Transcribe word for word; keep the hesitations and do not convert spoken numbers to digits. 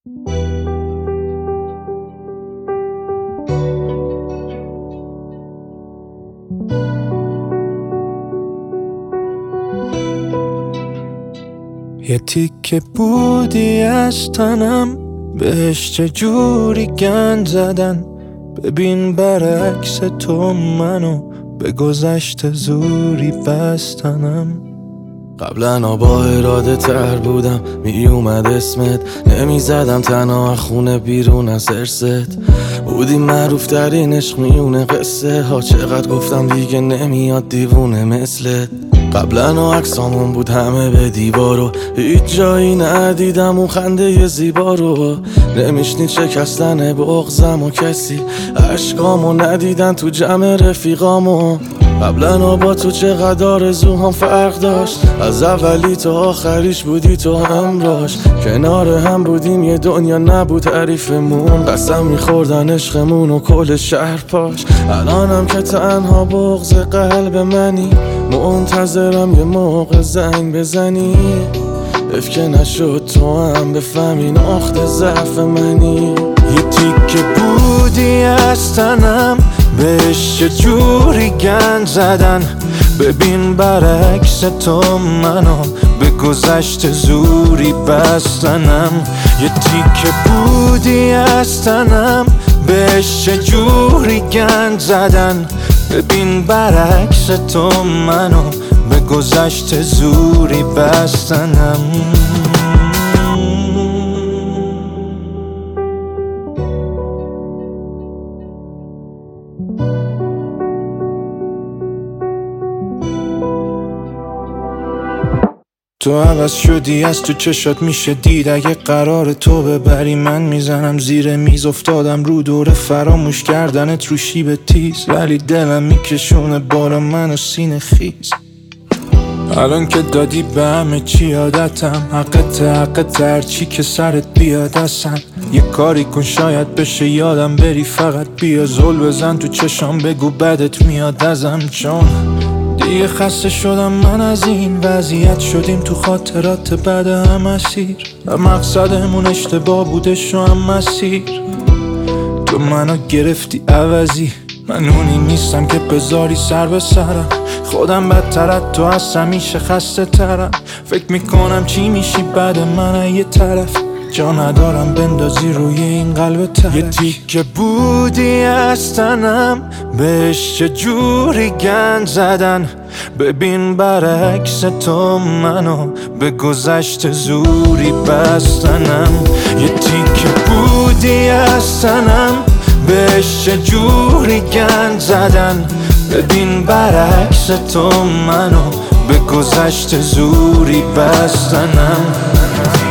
یه تیکه بودی از تنم، بهش چجوری گند زدن. ببین برعکس تو منو به گذشته زوری بستنم. قبلا با اراده تر بودم، می اومد اسمت، نمی زدم تنها خونه بیرون از ارست. بودی معروف ترین عشق میونه قصه ها، چقدر گفتم دیگه نمیاد دیوونه مثلت. قبلا عکسامون بود همه به دیوارو، هیچ جایی ندیدم اون خنده زیبا رو. نمیشنید شکستن بغضم و کسی عشقامو ندیدن تو جمع رفیقامو. قبلا با تو چقدر آرزوهام فرق داشت، از اولی تا آخریش بودی تو همراش. کنار هم بودیم یه دنیا نبود حریفمون، قسم میخوردن عشقمون و کل شهر پاش. الانم که تنها بغض قلب منی، منتظرم یه موقع زنگ بزنی. اف که نشد تو هم بفهمی نقطه ضعف منی. یه تیکه بودی از تنم، بهش چجوری گند زدن. ببین برعکس تو منو به گذشته زوری بستنم. یه تیکه بودی از تنم، بهش چجوری گند زدن. ببین برعکس تو منو به گذشته زوری بستنم. تو عوض شدی، از تو چشات میشه دید. اگه قرار تو ببری من میزنم زیر میز. افتادم رو دور فراموش کردنت رو شیب تیز، ولی دلم میکشونه بالا منو سینه خیز. الان که دادی به همه چی عادتم، حقت حقت هرچی که سرت بیاد اصلا. یه کاری کن شاید بشه یادم بری، فقط بیا زل بزن تو چشام بگو بدت میاد ازم. چون دیگه خسته شدم من از این وضعیت، شدیم تو خاطرات بعد هم اسیر. و مقصدمون اشتباه بودش و هم مسیر. تو منو گرفتی عوضی، من اونی نیستم که بذاری سر به سرم. خودم بدترت تو از همیشه خسته ترم. فکر میکنم چی میشی بعد من یه طرف، جا ندارم بندازی روی این قلب ترک. یه تیکه بودی از تنم، بهش چجوری گند زدن. ببین برعکس تو منو به گذشته زوری بستنم. یه تیکه بودی از تنم، بهش چجوری گند زدن. ببین برعکس تو منو به گذشته زوری بستنم.